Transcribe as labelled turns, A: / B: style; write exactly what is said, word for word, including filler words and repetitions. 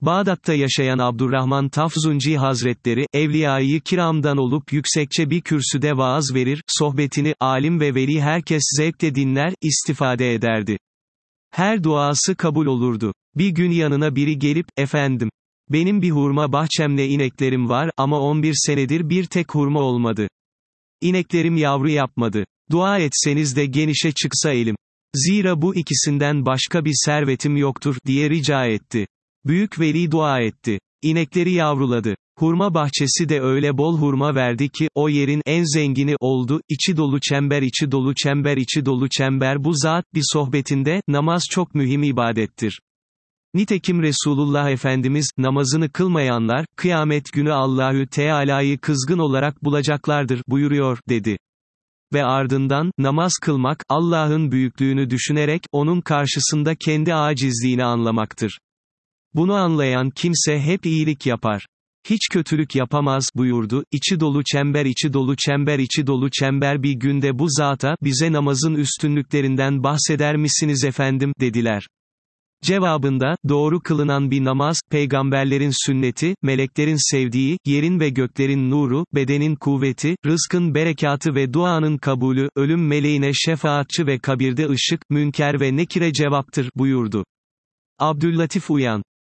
A: Bağdat'ta yaşayan Abdurrahman Tafzunci Hazretleri, Evliya-i Kiram'dan olup yüksekçe bir kürsüde vaaz verir, sohbetini, alim ve veli herkes zevkle dinler, istifade ederdi. Her duası kabul olurdu. Bir gün yanına biri gelip, efendim, benim bir hurma bahçemle ineklerim var ama on bir senedir bir tek hurma olmadı. İneklerim yavru yapmadı. Dua etseniz de genişe çıksa elim. Zira bu ikisinden başka bir servetim yoktur, diye rica etti. Büyük veli dua etti. İnekleri yavruladı. Hurma bahçesi de öyle bol hurma verdi ki, o yerin en zengini oldu, içi dolu çember içi dolu çember içi dolu çember. Bu zat, bir sohbetinde, namaz çok mühim ibadettir. Nitekim Resulullah Efendimiz, namazını kılmayanlar, kıyamet günü Allahü Teala'yı kızgın olarak bulacaklardır, buyuruyor, dedi. Ve ardından, namaz kılmak, Allah'ın büyüklüğünü düşünerek, onun karşısında kendi acizliğini anlamaktır. Bunu anlayan kimse hep iyilik yapar. Hiç kötülük yapamaz, buyurdu. İçi dolu çember içi dolu çember içi dolu çember. Bir günde bu zata, bize namazın üstünlüklerinden bahseder misiniz efendim, dediler. Cevabında, doğru kılınan bir namaz, peygamberlerin sünneti, meleklerin sevdiği, yerin ve göklerin nuru, bedenin kuvveti, rızkın berekatı ve duanın kabulü, ölüm meleğine şefaatçi ve kabirde ışık, münker ve nekire cevaptır, buyurdu. Abdüllatif Uyan